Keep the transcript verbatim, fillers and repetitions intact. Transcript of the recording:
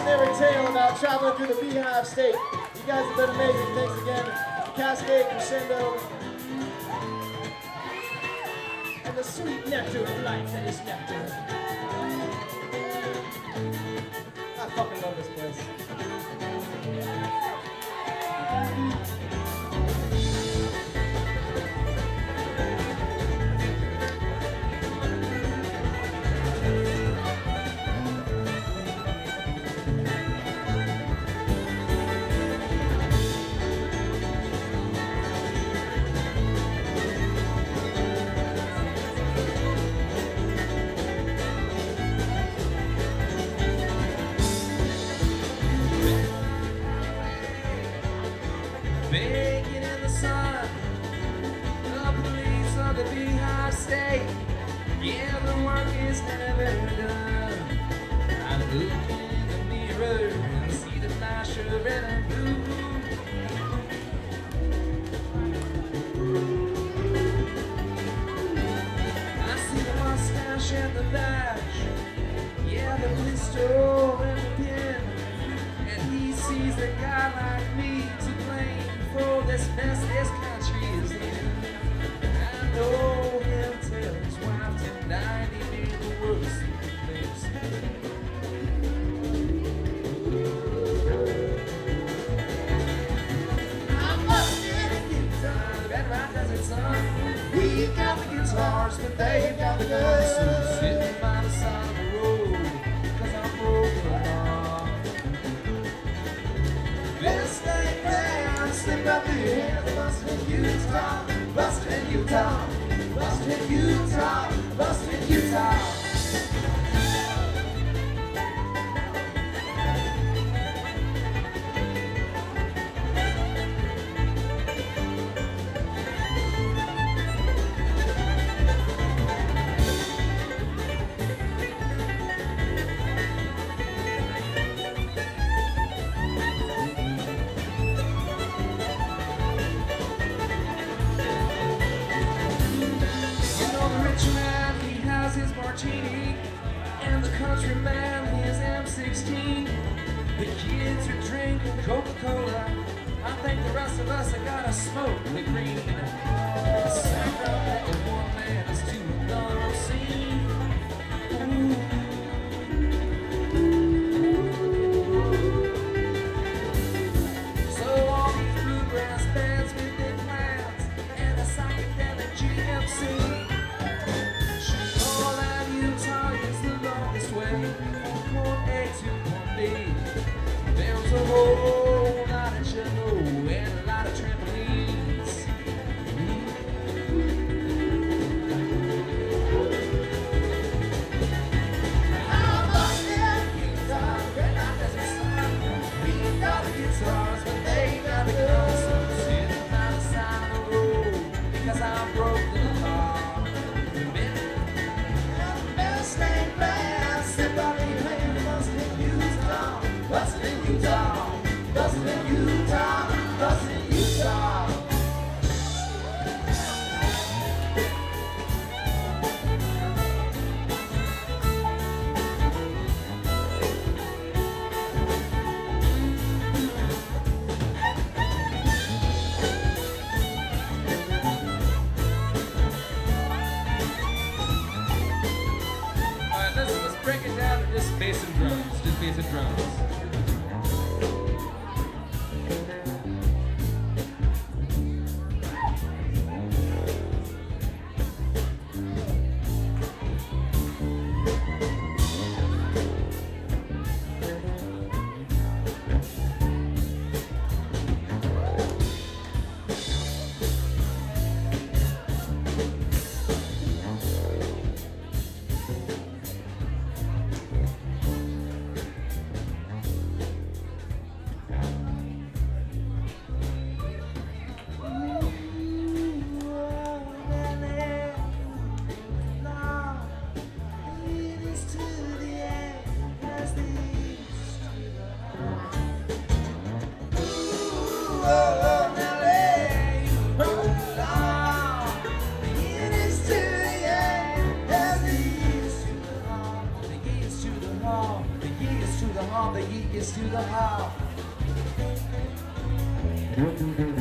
and every tale about traveling through the Beehive State. You guys have been amazing. Thanks again. Cascade, Crescendo, and the sweet nectar of life that is nectar. I fucking love this place. Baking in the sun, the police of the Beehive State. Yeah, the work is never done. I look in the mirror and see the flash of red and blue. I see the mustache and the badge. Yeah, the pistol and the pin. And he sees a guy like me to blame for this mess this country is in. I know he'll tell his wife tonight he made the world see place. I'm busting a guitar, Red Rock Desert Sun. We've got the guitars, but they've got the guns. So sitting by the side of the road, cause I'm broken off. This thing down, slip up the hands, bustin' in Utah, bustin' in Utah, bustin' in Utah, bustin' in Utah. Martini, and the country man his M sixteen. The kids are drinking Coca-Cola. I think the rest of us have gotta smoke the green. Sound that one man is to another scene. So all these bluegrass bands with big plans and a psychedelic G M C. There's a whole lot of jello and a lot of trampolines. I'm bustin' Utah, Red Rock Desert Sun. We got the guitars, but they got the guns. So sitting by the side of the road because I'm broke the law. The best thing bad, step out the hand, bustin' Utah. Bustin' in Utah, bustin' in Utah, bustin' in Utah. Alright, let's, let's break it down to just bass and drums, just bass and drums. race to the hall.